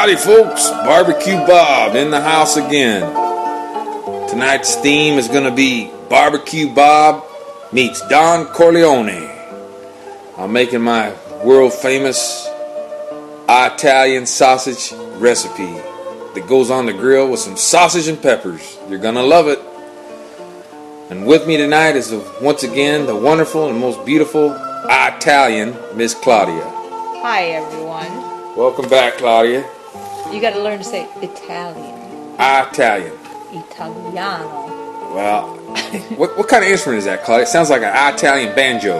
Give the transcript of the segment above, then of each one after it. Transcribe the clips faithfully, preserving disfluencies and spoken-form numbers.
Howdy folks, Barbecue Bob in the house again. Tonight's theme is going to be Barbecue Bob meets Don Corleone. I'm making my world famous Italian sausage recipe that goes on the grill with some sausage and peppers. You're going to love it. And with me tonight is the, once again the wonderful and most beautiful Italian Miss Claudia. Hi everyone. Welcome back, Claudia. You got to learn to say Italian. Italian. Italiano. Well, what what kind of instrument is that, Claudia? It sounds like an Italian banjo.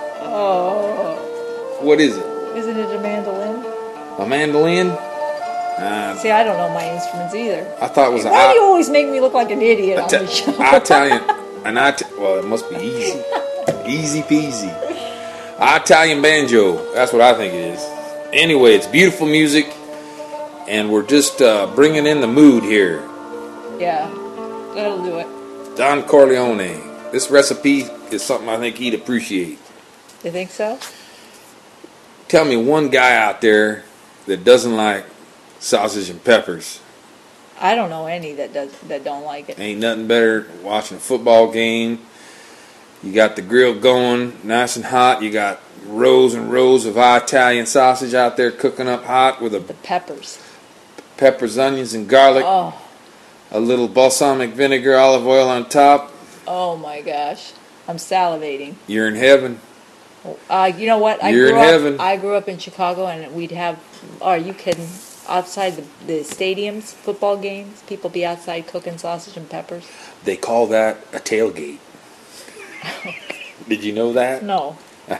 Oh. What is it? Isn't it a mandolin? A mandolin? Uh, See, I don't know my instruments either. I thought it was. Why a, do you always make me look like an idiot Ita- on the show? Italian. An It- well, it must be easy. Easy peasy. Italian banjo. That's what I think it is. Anyway, it's beautiful music, and we're just uh, bringing in the mood here. Yeah, that'll do it. Don Corleone. This recipe is something I think he'd appreciate. You think so? Tell me one guy out there that doesn't like sausage and peppers. I don't know any that does that don't like it. Ain't nothing better than watching a football game. You got the grill going nice and hot. You got rows and rows of Italian sausage out there cooking up hot with a The peppers. peppers, onions, and garlic. Oh, A little balsamic vinegar, olive oil on top. oh my gosh, I'm salivating. You're in heaven. Uh, you know what? I You're grew in up, heaven. I grew up in Chicago, and we'd have. Oh, are you kidding? Outside the, the stadiums, football games, people be outside cooking sausage and peppers. They call that a tailgate. Did you know that? No.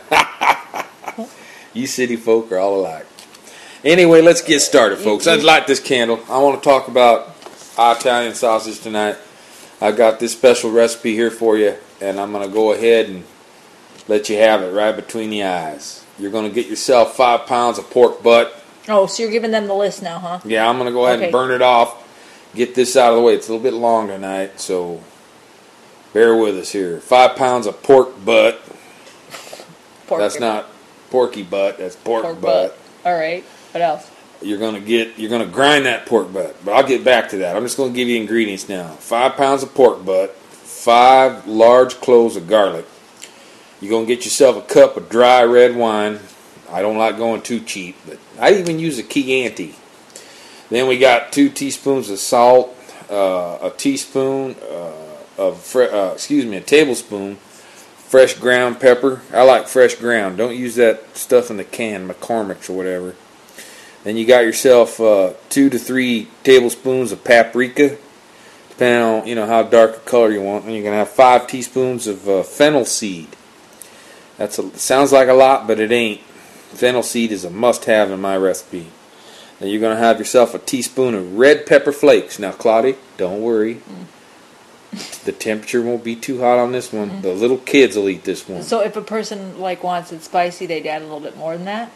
You city folk are all alike. Anyway, let's get started, folks. I'd light this candle. I want to talk about Italian sausage tonight. I got this special recipe here for you, and I'm going to go ahead and let you have it right between the eyes. You're going to get yourself five pounds of pork butt. Oh, so you're giving them the list now, huh? Yeah, I'm going to go ahead Okay. and burn it off. Get this out of the way. It's a little bit long tonight, so bear with us here. Five pounds of pork butt. Pork That's not porky butt. That's pork, pork butt. butt. All right. What else? You're gonna get. You're gonna grind that pork butt. But I'll get back to that. I'm just gonna give you ingredients now. Five pounds of pork butt. Five large cloves of garlic. You're gonna get yourself a cup of dry red wine. I don't like going too cheap, but I even use a Chianti. Then we got two teaspoons of salt, uh, a teaspoon uh, of fre- uh, excuse me, a tablespoon fresh ground pepper. I like fresh ground. Don't use that stuff in the can, McCormick's or whatever. Then you got yourself uh, two to three tablespoons of paprika, depending on you know how dark a color you want. And you're gonna have five teaspoons of uh, fennel seed. That's a, sounds like a lot, but it ain't. Fennel seed is a must-have in my recipe. Then you're gonna have yourself a teaspoon of red pepper flakes. Now, Claudia, don't worry. The temperature won't be too hot on this one. Mm. The little kids will eat this one. So if a person like wants it spicy, they'd add a little bit more than that?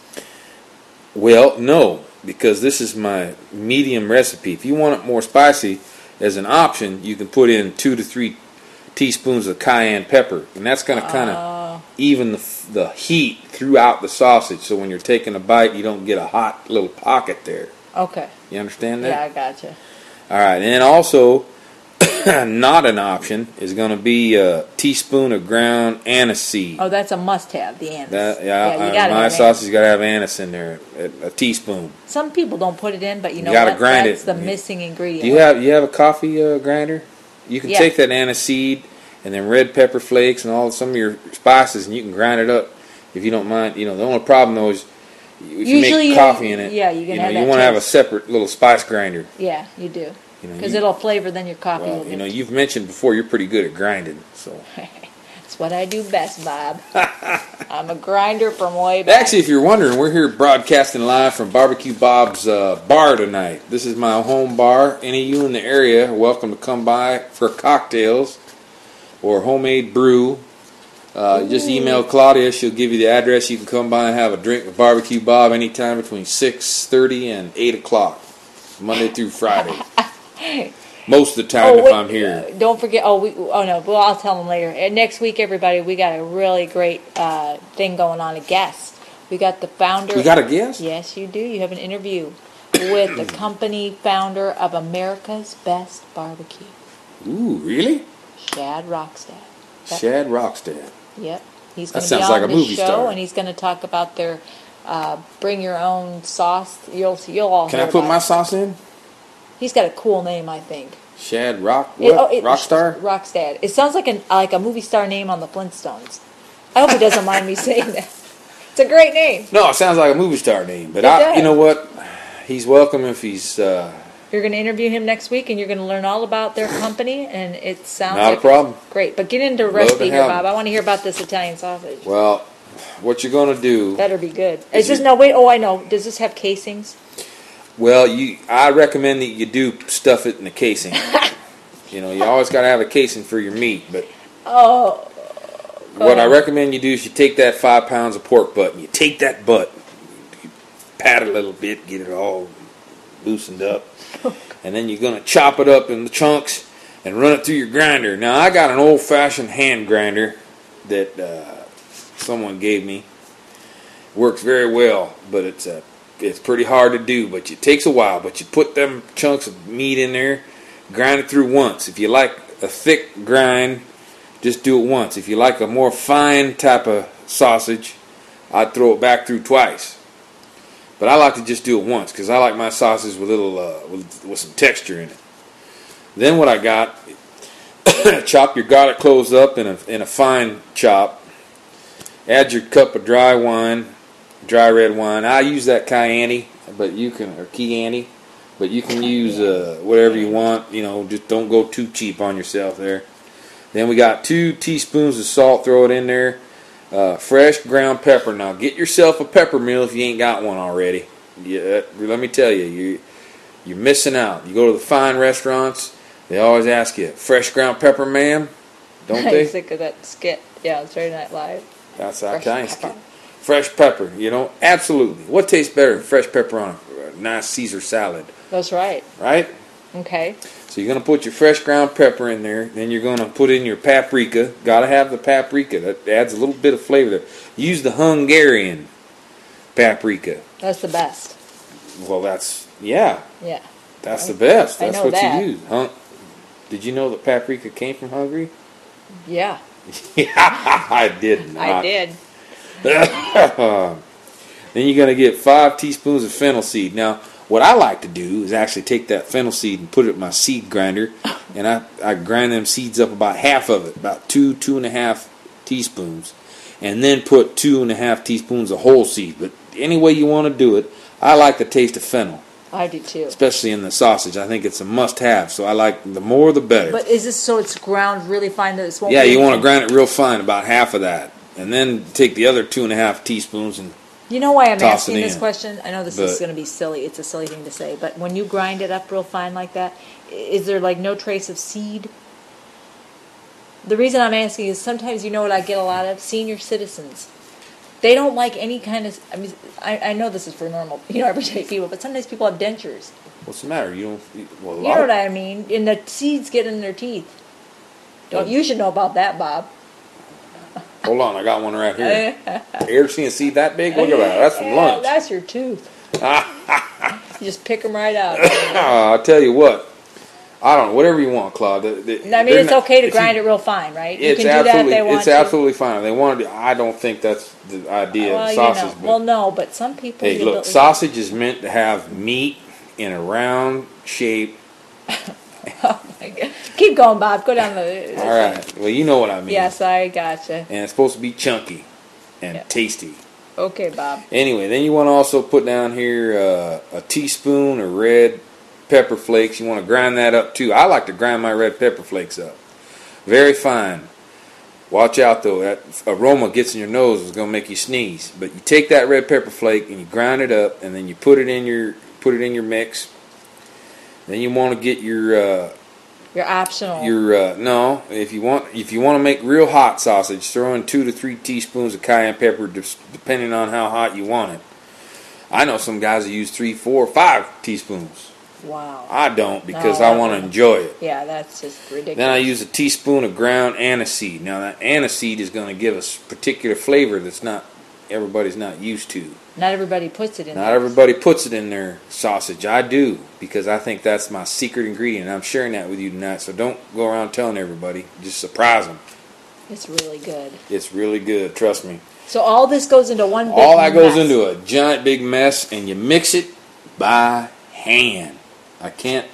Well, no, because this is my medium recipe. If you want it more spicy, as an option, you can put in two to three teaspoons of cayenne pepper, and that's going to kind of uh, even the the heat throughout the sausage. So when you're taking a bite, you don't get a hot little pocket there. Okay. You understand that? Yeah, I gotcha. All right, and then also, not an option is going to be a teaspoon of ground anise seed. Oh, that's a must-have, the anise. That, yeah, yeah, you uh, gotta my have sausage anise. got to have anise in there, a, a teaspoon. Some people don't put it in, but you know You gotta what? grind That's it. the missing ingredient. Do you have you have a coffee uh, grinder? You can Yeah. take that anise seed and then red pepper flakes and all some of your spices, and you can grind it up if you don't mind. You know, the only problem though is if you Usually make you- coffee in it. yeah, you can know, have you that want to have a taste. separate little spice grinder. Yeah, you do. You know, Because you- it'll flavor then your coffee. Well, will you be- know, you've mentioned before you're pretty good at grinding, so. It's what I do best, Bob. I'm a grinder from way back. Actually, if you're wondering, we're here broadcasting live from Barbecue Bob's uh, bar tonight. This is my home bar. Any of you in the area are welcome to come by for cocktails or homemade brew. Uh, just email Claudia. She'll give you the address. You can come by and have a drink with Barbecue Bob anytime between six thirty and eight o'clock, Monday through Friday. Most of the time, Oh, if wait, I'm here. uh, don't forget. Oh, we, oh no. Well, I'll tell them later. And next week, everybody, we got a really great uh, thing going on. A guest. We got the founder. We got a guest? Yes, you do. You have an interview with the company founder of America's Best Barbecue, Ooh, really? Shad Rockstad. That- Shad Rockstad. Yep. He's That going to be sounds on like a the movie show, star. and he's going to talk about their uh, bring your own sauce. You'll you'll all. Can hear I put about my it. sauce in? He's got a cool name, I think. Shad Rock It- what? oh, it- Rockstar? Rockstad. It sounds like an like a movie star name on the Flintstones. I hope he doesn't mind me saying that. It's a great name. No, it sounds like a movie star name. But It I, does. you know what? He's welcome if he's uh, You're going to interview him next week, and you're going to learn all about their company, and it sounds Not a like problem. it's great. But get into Love recipe to here, have Bob. him. I want to hear about this Italian sausage. well. What you're gonna do? Better be good. Is Is this you- no wait? Oh, I know. Does this have casings? Well, you. I recommend that you do stuff it in the casing. You know, you always gotta have a casing for your meat. But Oh, what I ahead. recommend you do is you take that five pounds of pork butt and you take that butt, you pat it a little bit, get it all loosened up, and then you're gonna chop it up in the chunks and run it through your grinder. Now I got an old-fashioned hand grinder that uh, someone gave me. Works very well, but it's uh, it's pretty hard to do. But it takes a while. But you put them chunks of meat in there, grind it through once. If you like a thick grind, just do it once. If you like a more fine type of sausage, I'd throw it back through twice. But I like to just do it once because I like my sausage with little uh, with, with some texture in it. Then what I got, chop your garlic cloves up in a in a fine chop. Add your cup of dry wine, dry red wine. I use that Chianti, but you can or Chianti, but you can use uh, whatever you want. You know, just don't go too cheap on yourself there. Then we got two teaspoons of salt. Throw it in there. Uh, fresh ground pepper. Now get yourself a pepper mill if you ain't got one already. Yeah, let me tell you, you you're missing out. You go to the fine restaurants, they always ask you, fresh ground pepper, ma'am? Don't I'm they? sick of that skit. Yeah, it's Saturday Night Live. That's our Fresh kind pepper. skit. Fresh pepper, you know, absolutely. What tastes better than fresh pepper on a, a nice Caesar salad, That's right. right? Okay. So you're going to put your fresh ground pepper in there. Then you're going to put in your paprika. Got to have the paprika. That adds a little bit of flavor there. Use the Hungarian paprika. That's the best. Well, that's, yeah, Yeah. that's the best. I That's know what that. you use. Huh? Did you know that paprika came from Hungary? Yeah. Yeah, I did not. I did. Then you're going to get five teaspoons of fennel seed. Now, what I like to do is actually take that fennel seed and put it in my seed grinder, and I, I grind them seeds up about half of it, about two, two and a half teaspoons, and then put two and a half teaspoons of whole seed. But any way you want to do it, I like the taste of fennel, I do too. especially in the sausage. I think it's a must-have, so I like the more the better. But is this so it's ground really fine that this won't Yeah, be you want to anything? grind it real fine, about half of that, and then take the other two and a half teaspoons and You know why I'm Toss asking it this in. question? I know this is But- going to be silly. It's a silly thing to say, but when you grind it up real fine like that, i- is there like no trace of seed? The reason I'm asking is sometimes you know what I get a lot of senior citizens. They don't like any kind of. I mean, I, I know this is for normal, you know, everyday people, but sometimes people have dentures. what's the matter? You don't. you- Well, a You lot know of- what I mean? And the seeds get in their teeth. Don't Well- you should know about that, Bob? Hold on, I got one right here. You ever seen a seed that big? Look at that. That's from Yeah, lunch. that's your tooth. You just pick them right out. I'll tell you what. I don't know. Whatever you want, Claude. The- the- I mean, they're it's not- okay to if you- grind it real fine, right? You It's can do that if absolutely. they want It's to. absolutely fine. If they want to do. I don't think that's the idea Well, of you sausage. know. but- Well, no, but some people. hey, you look, don't- sausage is meant to have meat in a round shape. Oh my God. Keep going, Bob. Go down the. All right. Well, you know what I mean. Yes, I gotcha. And it's supposed to be chunky and Yeah. tasty. Okay, Bob. Anyway, then you want to also put down here uh, a teaspoon of red pepper flakes. You want to grind that up too. I like to grind my red pepper flakes up. Very fine. Watch out though, that aroma gets in your nose, it's going to make you sneeze. But you take that red pepper flake and you grind it up, and then you put it in your put it in your mix. Then you want to get your uh, You're optional. your uh, no, if you want if you want to make real hot sausage, throw in two to three teaspoons of cayenne pepper, just depending on how hot you want it. I know some guys that use three, four, five teaspoons. Wow. I don't because No, I I want to wouldn't. enjoy it. Yeah, that's just ridiculous. Then I use a teaspoon of ground aniseed. Now that aniseed is going to give us particular flavor that's not everybody's not used to. Not everybody puts it in Not there. everybody puts it in their sausage. I do, because I think that's my secret ingredient. I'm sharing that with you tonight, so don't go around telling everybody. Just surprise them. It's really good. It's really good, trust me. So all this goes into one big All that goes mess. into a giant big mess, and you mix it by hand. I can't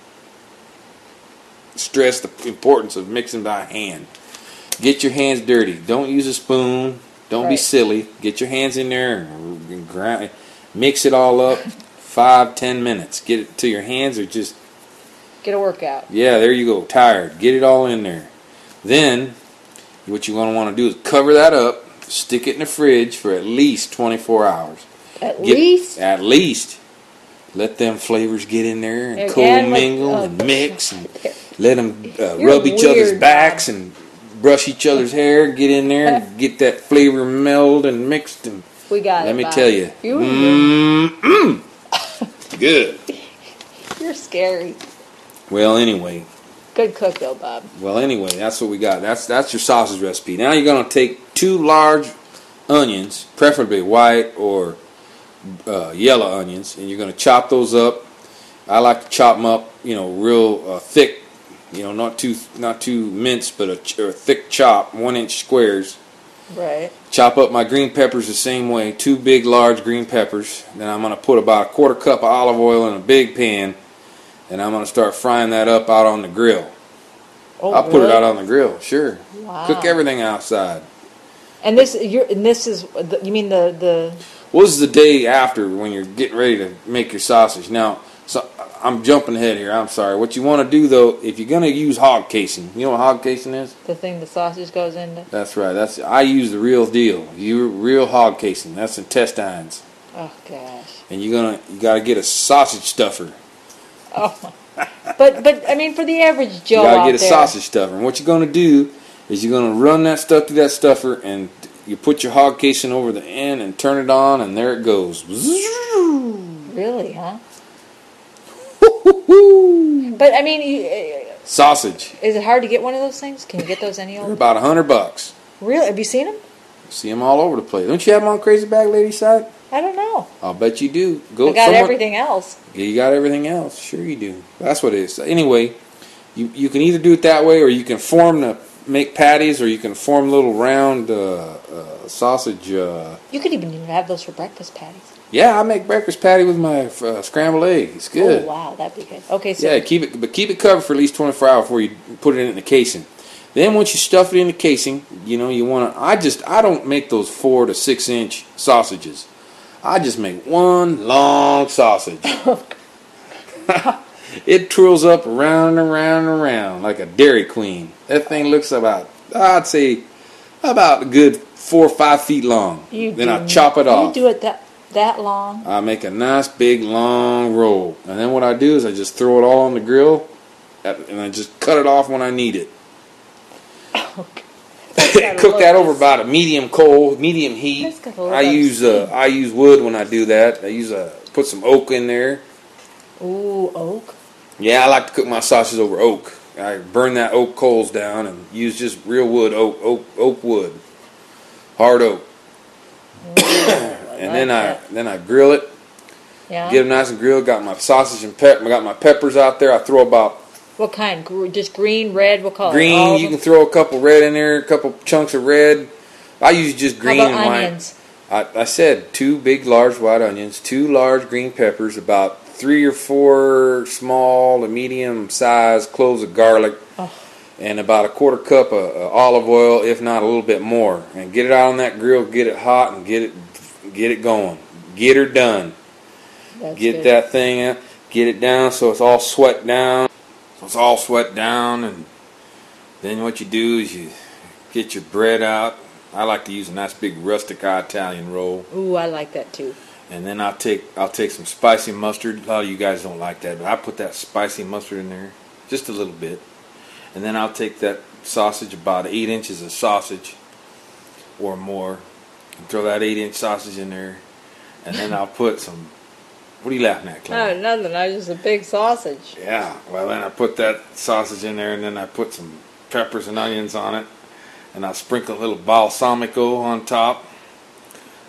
stress the importance of mixing by hand. Get your hands dirty. Don't use a spoon. Don't be Right. silly. Get your hands in there and grind, mix it all up. Five, ten minutes. Get it to your hands are just, Get a workout. yeah, there you go. Tired. Get it all in there. Then, what you're going to want to do is cover that up. Stick it in the fridge for at least twenty-four hours. At Get- least. At least. Let them flavors get in there and Again, co-mingle like- oh, and mix and let them uh, You're rub each other's weird, backs Bob. and brush each other's hair. Get in there and get that flavor meld and mixed. And We got it. let me Bob. tell you, You, mm, mm, good. You're scary. Well, anyway, Good cook though, Bob. well, anyway, that's what we got. That's that's your sausage recipe. Now you're gonna take two large onions, preferably white or uh, yellow onions, and you're gonna chop those up. I like to chop them up, you know, real uh, thick, you know, not too not too minced, but a, ch- or a thick chop, one inch squares. Right. Chop up my green peppers the same way, two big large green peppers. Then I'm gonna put about a quarter cup of olive oil in a big pan, and I'm gonna start frying that up out on the grill. Oh, I'll put it really? out on the grill, sure. Wow. Cook everything outside. And this, you're, and this is, the, you mean the the Well, this is the day after when you're getting ready to make your sausage. Now, so I'm jumping ahead here. I'm sorry. What you want to do though, if you're gonna use hog casing, you know what hog casing is? the thing the sausage goes into? That's right. That's I use the real deal. You real hog casing. That's intestines. Oh gosh. And you're gonna you gotta get a sausage stuffer. Oh. But but I mean, for the average Joe You gotta out get a there, sausage stuffer. And what you're gonna do is you're gonna run that stuff through that stuffer, and you put your hog casing over the end and turn it on, and there it goes. really, huh? But I mean, you, uh, Sausage. is it hard to get one of those things? Can you get those any They're old? about a hundred bucks. Really? Have you seen them? See them all over the place. Don't you have them on Crazy Bag Lady site? I don't know. I'll bet you do. Go. I got someone- everything else. Yeah, you got everything else. Sure you do. That's what it is. Anyway, you you can either do it that way, or you can form the make patties, or you can form little round uh, uh, sausage. Uh, You could even have those for breakfast patties. yeah, I make breakfast patty with my uh, scrambled egg. It's good. Oh wow, that'd be good. Okay, so Yeah, keep it, but keep it covered for at least twenty-four hours before you put it in the casing. Then once you stuff it in the casing, you know you want to. I just I don't make those four to six inch sausages. I just make one long sausage. It twirls up around and around and around like a Dairy Queen. That thing looks about I'd say about a good four or five feet long. you then do, I chop it off. You do it that that long? I make a nice big long roll, and then what I do is I just throw it all on the grill, and I just cut it off when I need it. Cook that over about a medium coal, medium heat. That's got a little I bit of use uh, steam. I use wood when I do that. I use a put some oak in there. Ooh, oak. Yeah, I like to cook my sausages over oak. I burn that oak coals down and use just real wood, oak, oak, oak wood, hard oak. And then I then I grill it. Yeah. Get them nice and grilled. Got my sausage and pep. I got my peppers out there. I throw about What kind? Gr- Just green, red? What color? green. All of You them? can throw a couple red in there, a couple chunks of red. I use just green How about and white. onions? I, I said two big, large white onions, two large green peppers, about three or four small to medium size cloves of garlic, Oh. and about a quarter cup of uh, olive oil, if not a little bit more. And get it out on that grill, get it hot, and get it get it going. Get her done. That's Get good. that thing out, get it down so it's all sweat down. So it's all sweat down, and then what you do is you get your bread out. I like to use a nice big rustic Italian roll. Ooh, I like that too. And then I'll take I'll take some spicy mustard. A lot of you guys don't like that, but I put that spicy mustard in there, just a little bit. And then I'll take that sausage, about eight inches of sausage or more, and throw that eight inch sausage in there. And then I'll put some. What are you laughing at, Claire? No, nothing. I was just a big sausage. Yeah. Well, then I put that sausage in there, and then I put some peppers and onions on it, and I sprinkle a little balsamico on top.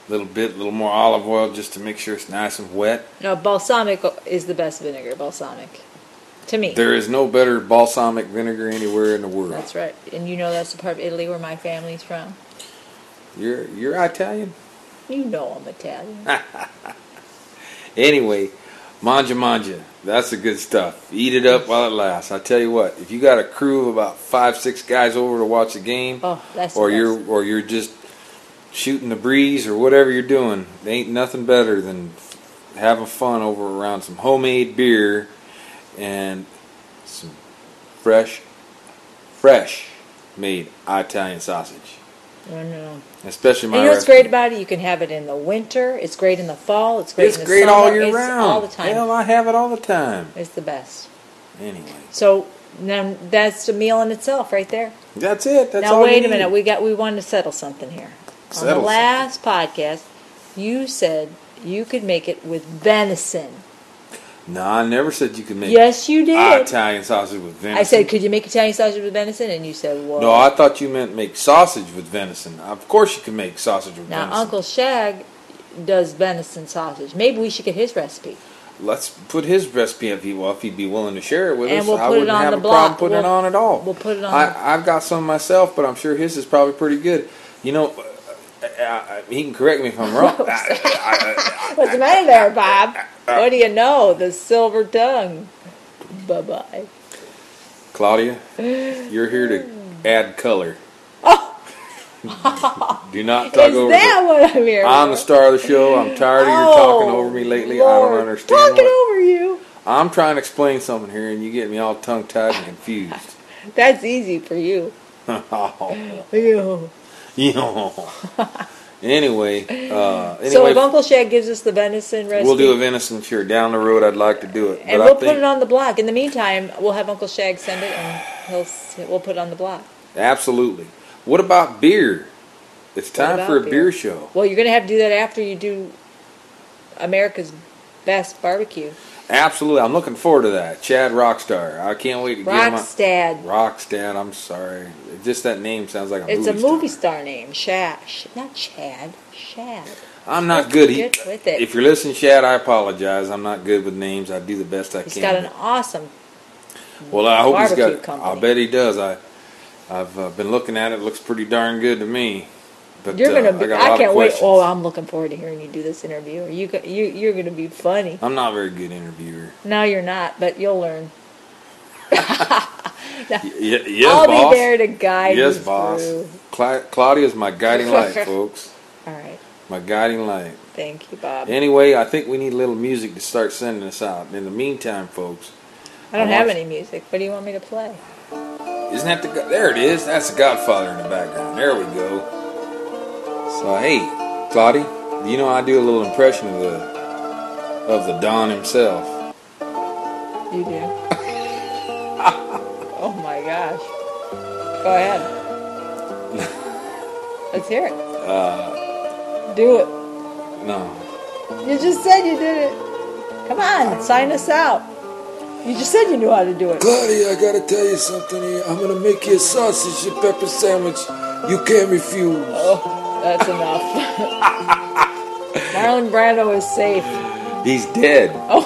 little bit, a little more olive oil just to make sure it's nice and wet. No, balsamic is the best vinegar. Balsamic, to me. There is no better balsamic vinegar anywhere in the world. That's right, and you know that's the part of Italy where my family's from. You're you're Italian? You know I'm Italian. Anyway, manja manja. That's the good stuff. Eat it up while it lasts. I tell you what, if you got a crew of about five, six guys over to watch a game, oh, that's or the you're best. or you're just shooting the breeze or whatever you're doing, there ain't nothing better than having fun over around some homemade beer and some fresh, fresh made Italian sausage. I know. Especially my And you know what's recipe. great about it? You can have it in the winter. It's great in the fall. It's great It's in the great summer. all year it's round. all the time. Hell, I have it all the time. It's the best. Anyway, So now that's a meal in itself, right there. that's it. That's now all wait you a minute. need. We got. We wanted to settle something here. Settle On the last podcast, you said you could make it with venison. No, I never said you could make Yes, you did. Italian sausage with venison. I said, could you make Italian sausage with venison? And you said, well. No, I thought you meant make sausage with venison. Of course you can make sausage with Now, venison. Uncle Shag does venison sausage. Maybe we should get his recipe. Let's put his recipe if he well, if he'd be willing to share it with And us. we'll I put it wouldn't on have the a blog. problem putting it We'll- on at all. we'll put it on I, the- I've got some myself, but I'm sure his is probably pretty good. You know, I, I, he can correct me if I'm wrong. I, I, What's the matter there, Bob? What do you know? The silver tongue. Bye-bye. Claudia, you're here to add color. Oh, Do not talk is over that me. what I'm here I'm for? the star of the show. I'm tired of you Oh, talking over me lately. I Lord. don't understand. Talking what- over you. I'm trying to explain something here, and you get me all tongue-tied and confused. That's easy for you. Oh, Ew. you know. Anyway, uh, anyway, So if Uncle Shag gives us the venison recipe, we'll do a venison sure down the road. I'd like to do it, and but we'll I put think it on the blog. In the meantime, we'll have Uncle Shag send it, and he'll s- we'll put it on the blog. absolutely. What about beer? It's time about for a beer? beer show. Well, you're going to have to do that after you do America's Best Barbecue. Absolutely, I'm looking forward to that. Chad Rockstar. I can't wait to get him. Rockstad. Rockstad. I'm sorry, just that name sounds like a It's movie a movie star. star name. Shad. Sh- not Chad. Shad. I'm not Let's good. He, get with it. if you're listening, Chad, I apologize. I'm not good with names. I do the best I He's can. got an awesome. well, I hope he's barbecue got. company. I'll bet he does. I, I've uh, been looking at it. It looks pretty darn good to me. But You're uh, gonna be. I, got a I lot of can't wait. questions. Oh, I'm looking forward to hearing you do this interview. You go- you you're gonna be funny. I'm not a very good interviewer. No, you're not, but you'll learn. Y- y- yes, I'll boss. be there to guide yes, you boss. through. Cla- Claudia's my guiding light, folks. All right. My guiding light. Thank you, Bob. Anyway, I think we need a little music to start sending us out. In the meantime, folks, I don't I have want- any music. What do you want me to play? isn't that the go- there it is? That's the Godfather in the background. There we go. So hey, Claudia, you know I do a little impression of the of the Don himself. You do. Oh my gosh. Go ahead. Let's hear it. Uh, Do it. no, You just said you did it. Come on, sign us out. You just said you knew how to do it. Claudia, I gotta tell you something here. I'm gonna make you a sausage and pepper sandwich. You can't refuse. Oh, that's enough. Marlon Brando is safe. He's dead. Oh.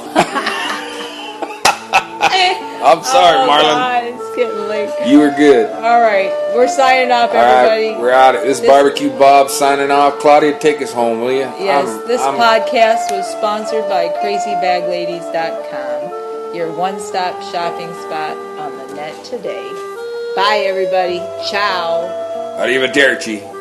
I'm sorry, Oh, Marlon. God, it's getting late. You were good. All right, we're signing off, All right, everybody. we're out. This is This- Barbecue Bob signing off. Claudia, take us home, will you? Yes, I'm- this I'm- podcast was sponsored by crazy bag ladies dot com, your one-stop shopping spot on the net today. Bye, everybody. Ciao. Arrivederci.